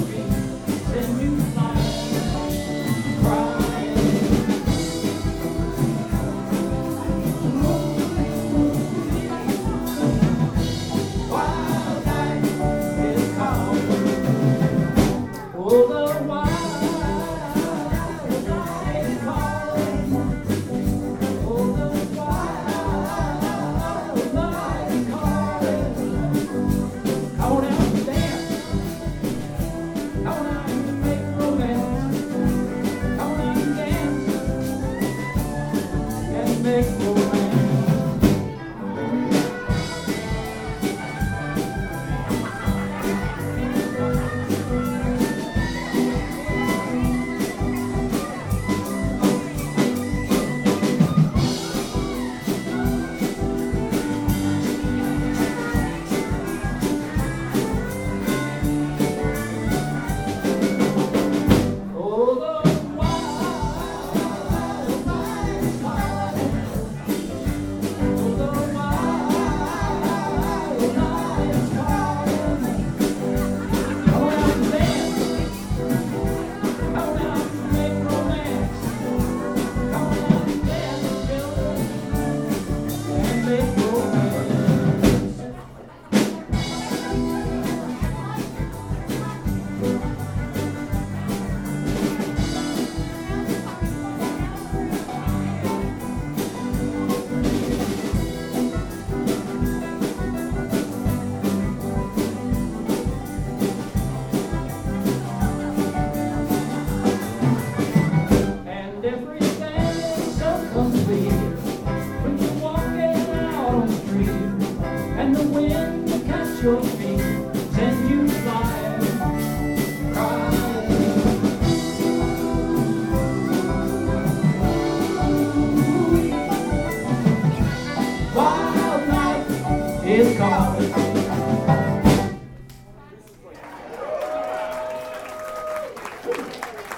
feet, send you flying, crying. Wild night is calling. Oh, the wild night is calling. Oh, the wild night is calling. Come on out and dance. Come on out and make romance. Come on out and dance and make romance. Your feet, send you flying, crying. Wild night is calling.